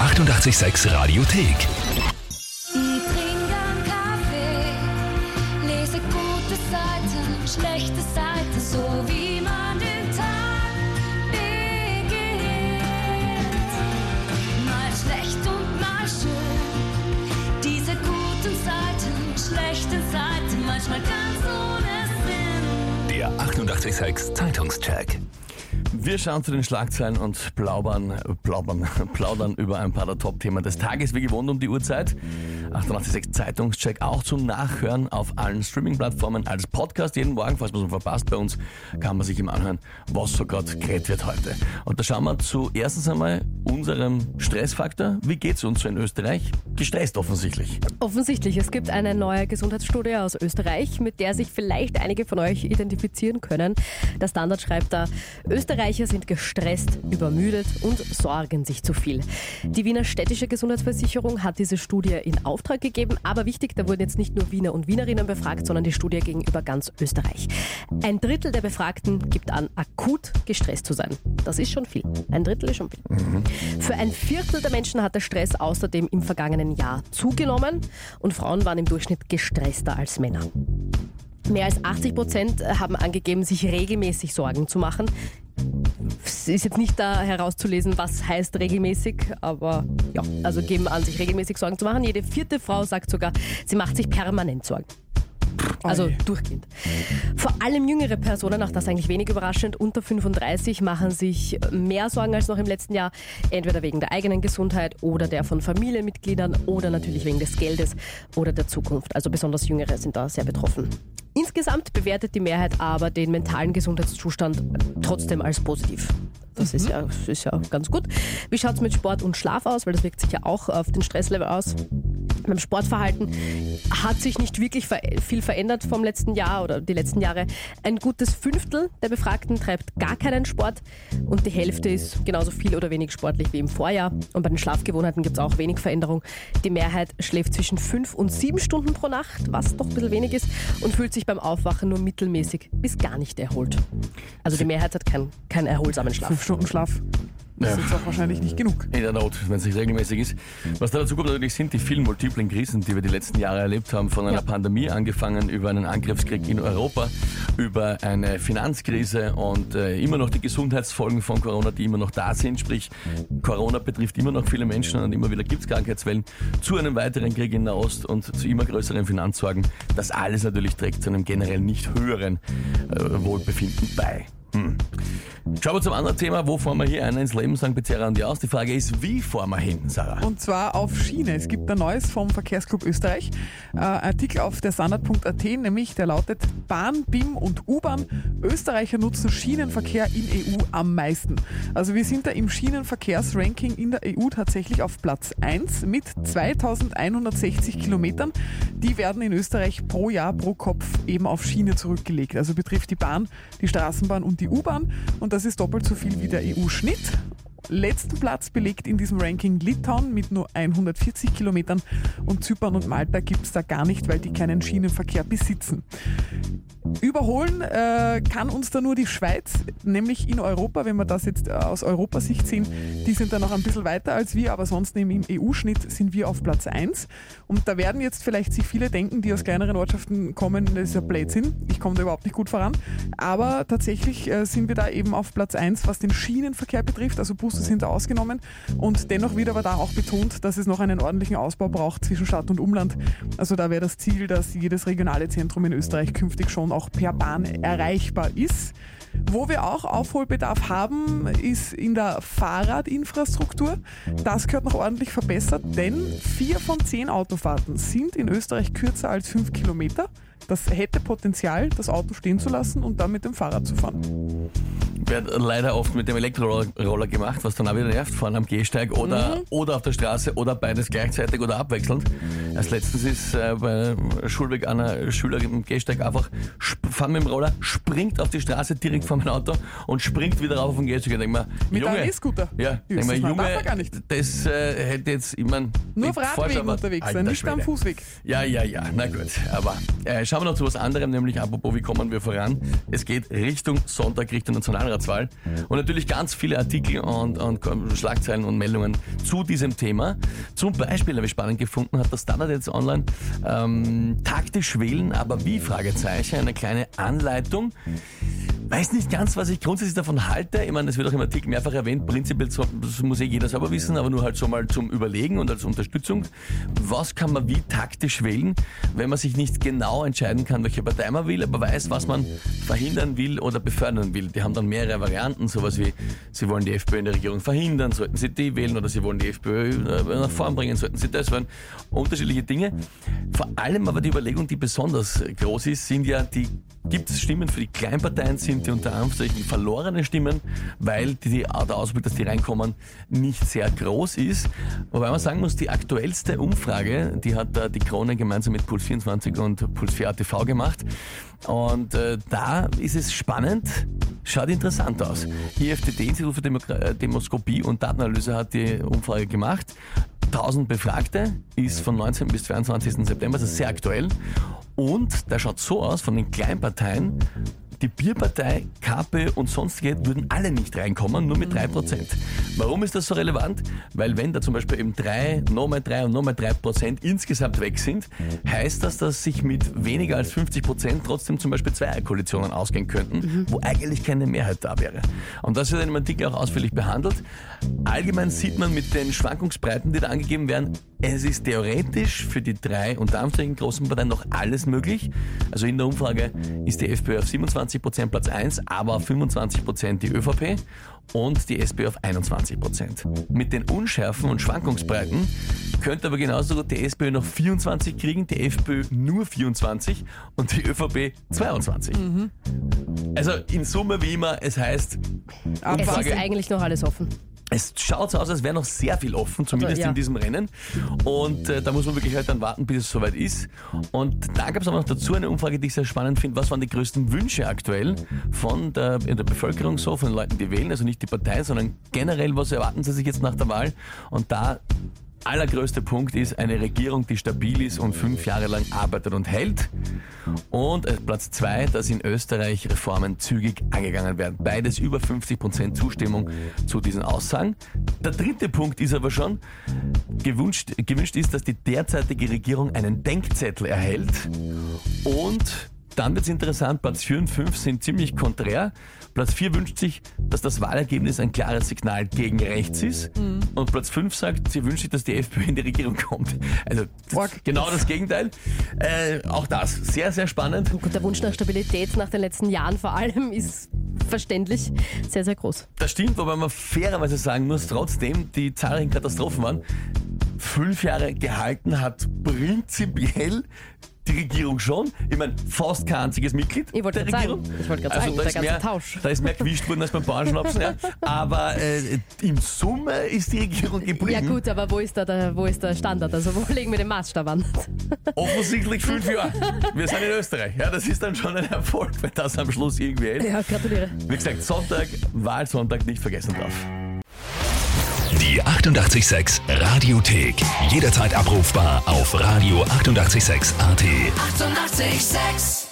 886 Radiothek. Ich trinke einen Kaffee, lese gute Seiten, schlechte Seiten, so wie man den Tag beginnt. Mal schlecht und mal schön, diese guten Seiten, schlechten Seiten, manchmal ganz ohne Sinn. Der 886 Zeitungscheck. Wir schauen zu den Schlagzeilen und plaudern über ein paar der Top-Themen des Tages, wie gewohnt um die Uhrzeit. 886 Zeitungscheck auch zum Nachhören auf allen Streaming-Plattformen als Podcast. Jeden Morgen, falls man es verpasst bei uns, kann man sich ihm anhören, was so gerade geredet wird heute. Und da schauen wir zuerst einmal unserem Stressfaktor. Wie geht es uns so in Österreich? Gestresst offensichtlich. Offensichtlich. Es gibt eine neue Gesundheitsstudie aus Österreich, mit der sich vielleicht einige von euch identifizieren können. Der Standard schreibt da, Österreicher sind gestresst, übermüdet und sorgen sich zu viel. Die Wiener Städtische Gesundheitsversicherung hat diese Studie in Auftrag gegeben, aber wichtig, da wurden jetzt nicht nur Wiener und Wienerinnen befragt, sondern die Studie gegenüber ganz Österreich. 1/3 der Befragten gibt an, akut gestresst zu sein. Das ist schon viel. 1/3 ist schon viel. Für 1/4 der Menschen hat der Stress außerdem im vergangenen Jahr zugenommen und Frauen waren im Durchschnitt gestresster als Männer. Mehr als 80% haben angegeben, sich regelmäßig Sorgen zu machen. Es ist jetzt nicht da herauszulesen, was heißt regelmäßig, aber ja, also geben an, sich regelmäßig Sorgen zu machen. Jede 4. Frau sagt sogar, sie macht sich permanent Sorgen. Also durchgehend. Vor allem jüngere Personen, auch das eigentlich wenig überraschend, unter 35 machen sich mehr Sorgen als noch im letzten Jahr. Entweder wegen der eigenen Gesundheit oder der von Familienmitgliedern oder natürlich wegen des Geldes oder der Zukunft. Also besonders Jüngere sind da sehr betroffen. Insgesamt bewertet die Mehrheit aber den mentalen Gesundheitszustand trotzdem als positiv. Das ist ja ganz gut. Wie schaut es mit Sport und Schlaf aus? Weil das wirkt sich ja auch auf den Stresslevel aus. Beim Sportverhalten hat sich nicht wirklich viel verändert vom letzten Jahr oder die letzten Jahre. Ein gutes 1/5 der Befragten treibt gar keinen Sport und die Hälfte ist genauso viel oder wenig sportlich wie im Vorjahr. Und bei den Schlafgewohnheiten gibt es auch wenig Veränderung. Die Mehrheit schläft zwischen 5 und 7 Stunden pro Nacht, was doch ein bisschen wenig ist, und fühlt sich beim Aufwachen nur mittelmäßig bis gar nicht erholt. Also die Mehrheit hat keinen erholsamen Schlaf. 5 Stunden Schlaf. Das ist jetzt auch wahrscheinlich nicht genug. In der Not, wenn es nicht regelmäßig ist. Was da dazu kommt natürlich sind die vielen multiplen Krisen, die wir die letzten Jahre erlebt haben. Von einer Pandemie angefangen, über einen Angriffskrieg in Europa, über eine Finanzkrise und immer noch die Gesundheitsfolgen von Corona, die immer noch da sind. Sprich, Corona betrifft immer noch viele Menschen und immer wieder gibt es Krankheitswellen. Zu einem weiteren Krieg in Nahost und zu immer größeren Finanzsorgen. Das alles natürlich trägt zu einem generell nicht höheren Wohlbefinden bei. Schauen wir zum anderen Thema. Wo fahren wir hier einer ins Leben, sagen Bezerra und die aus. Die Frage ist, wie fahren wir hin, Sarah? Und zwar auf Schiene. Es gibt ein Neues vom Verkehrsclub Österreich. Artikel auf der Standard.at, nämlich der lautet Bahn, BIM und U-Bahn. Österreicher nutzen Schienenverkehr in EU am meisten. Also wir sind da im Schienenverkehrsranking in der EU tatsächlich auf Platz 1 mit 2160 Kilometern. Die werden in Österreich pro Jahr pro Kopf eben auf Schiene zurückgelegt. Also betrifft die Bahn, die Straßenbahn und die U-Bahn. Und das ist doppelt so viel wie der EU-Schnitt. Letzten Platz belegt in diesem Ranking Litauen mit nur 140 Kilometern und Zypern und Malta gibt es da gar nicht, weil die keinen Schienenverkehr besitzen. Überholen kann uns da nur die Schweiz, nämlich in Europa, wenn wir das jetzt aus Europasicht sehen, die sind da noch ein bisschen weiter als wir, aber sonst im EU-Schnitt sind wir auf Platz 1. Und da werden jetzt vielleicht sich viele denken, die aus kleineren Ortschaften kommen, das ist ja Blödsinn, ich komme da überhaupt nicht gut voran, aber tatsächlich sind wir da eben auf Platz 1, was den Schienenverkehr betrifft, also Busse sind da ausgenommen und dennoch wird aber da auch betont, dass es noch einen ordentlichen Ausbau braucht zwischen Stadt und Umland. Also da wäre das Ziel, dass jedes regionale Zentrum in Österreich künftig schon auch per Bahn erreichbar ist. Wo wir auch Aufholbedarf haben, ist in der Fahrradinfrastruktur. Das gehört noch ordentlich verbessert, denn 4 von 10 Autofahrten sind in Österreich kürzer als 5 Kilometer. Das hätte Potenzial, das Auto stehen zu lassen und dann mit dem Fahrrad zu fahren. Wird leider oft mit dem Elektroroller gemacht, was dann auch wieder nervt, vorne am Gehsteig oder auf der Straße oder beides gleichzeitig oder abwechselnd. Als letztens ist bei Schulweg einer Schüler im Gehsteig einfach fahren mit dem Roller, springt auf die Straße direkt vor mein Auto und springt wieder rauf auf den Gehsteig. Ich denke mir, mit einem E-Scooter? Ja, denk mir, Junge, das hätte jetzt, ich meine, nur auf Radwegen unterwegs sein, nicht am Fußweg. Ja, na gut, aber schauen wir noch zu was anderem, nämlich apropos, wie kommen wir voran? Es geht Richtung Sonntag, Richtung Nationalrat. Mehrheitswahl. Und natürlich ganz viele Artikel und Schlagzeilen und Meldungen zu diesem Thema. Zum Beispiel habe ich spannend gefunden, hat der Standard jetzt online taktisch wählen, aber wie? Fragezeichen, eine kleine Anleitung. Weiß nicht ganz, was ich grundsätzlich davon halte. Ich meine, es wird auch im Artikel mehrfach erwähnt, prinzipiell das muss jeder selber wissen, aber nur halt so mal zum Überlegen und als Unterstützung. Was kann man wie taktisch wählen, wenn man sich nicht genau entscheiden kann, welche Partei man will, aber weiß, was man verhindern will oder befördern will. Die haben dann mehrere Varianten, sowas wie, sie wollen die FPÖ in der Regierung verhindern, sollten sie die wählen, oder sie wollen die FPÖ nach vorn bringen, sollten sie das wählen. Unterschiedliche Dinge. Vor allem aber die Überlegung, die besonders groß ist, sind ja gibt es Stimmen für die Kleinparteien, sind die unter Anführungszeichen verlorene Stimmen, weil der Ausblick, dass die reinkommen, nicht sehr groß ist. Wobei man sagen muss, die aktuellste Umfrage, die hat die Krone gemeinsam mit Puls24 und Puls 4 ATV gemacht. Und da ist es spannend, schaut interessant aus. IFTD, Institut für Demoskopie und Datenanalyse, hat die Umfrage gemacht. 1000 Befragte, ist von 19. bis 22. September, das ist sehr aktuell. Und da schaut so aus, von den Kleinparteien, die Bierpartei, KPÖ und sonstige würden alle nicht reinkommen, nur mit 3%. Warum ist das so relevant? Weil wenn da zum Beispiel eben 3, nochmal 3 und nochmal 3% insgesamt weg sind, heißt das, dass sich mit weniger als 50% trotzdem zum Beispiel Zweierkoalitionen ausgehen könnten, wo eigentlich keine Mehrheit da wäre. Und das wird in dem Artikel auch ausführlich behandelt. Allgemein sieht man mit den Schwankungsbreiten, die da angegeben werden, es ist theoretisch für die 3 unter Anführungszeichen großen Parteien noch alles möglich. Also in der Umfrage ist die FPÖ auf 27% Platz 1, aber auf 25% die ÖVP und die SPÖ auf 21%. Mit den Unschärfen und Schwankungsbreiten könnte aber genauso gut die SPÖ noch 24 kriegen, die FPÖ nur 24 und die ÖVP 22. Also in Summe wie immer, es heißt, Es ist eigentlich noch alles offen. es schaut so aus, als wäre noch sehr viel offen, zumindest in diesem Rennen. Und da muss man wirklich halt dann warten, bis es soweit ist. Und da gab es aber noch dazu eine Umfrage, die ich sehr spannend finde. Was waren die größten Wünsche aktuell in der Bevölkerung so, von den Leuten, die wählen, also nicht die Partei, sondern generell, was erwarten sie sich jetzt nach der Wahl? Und da allergrößte Punkt ist eine Regierung, die stabil ist und 5 Jahre lang arbeitet und hält. Und Platz 2, dass in Österreich Reformen zügig angegangen werden. Beides über 50% Zustimmung zu diesen Aussagen. Der dritte Punkt ist aber schon, gewünscht ist, dass die derzeitige Regierung einen Denkzettel erhält. Und dann wird es interessant, Platz 4 und 5 sind ziemlich konträr. Platz 4 wünscht sich, dass das Wahlergebnis ein klares Signal gegen rechts ist. Und Platz 5 sagt, sie wünscht sich, dass die FPÖ in die Regierung kommt. Also genau das Gegenteil. Auch das sehr, sehr spannend. Und der Wunsch nach Stabilität nach den letzten Jahren vor allem ist verständlich sehr, sehr groß. Das stimmt, wobei man fairerweise sagen muss, trotzdem die zahlreichen Katastrophen waren. 5 Jahre gehalten hat prinzipiell die Regierung schon. Ich meine, fast kein einziges Mitglied der Regierung. Ich wollte gerade sagen, der ganze Tausch. Da ist mehr gewischt worden als beim Bauernschnapsen. Ja. Aber in Summe ist die Regierung geblieben. Ja gut, aber wo ist der Standard? Also wo legen wir den Maßstab an? Offensichtlich 5 Jahre. Wir sind in Österreich. Ja, das ist dann schon ein Erfolg, wenn das am Schluss irgendwie hält. Ja, gratuliere. Wie gesagt, Wahlsonntag nicht vergessen darf. Die 88,6 Radiothek. Jederzeit abrufbar auf radio886.at. 88,6.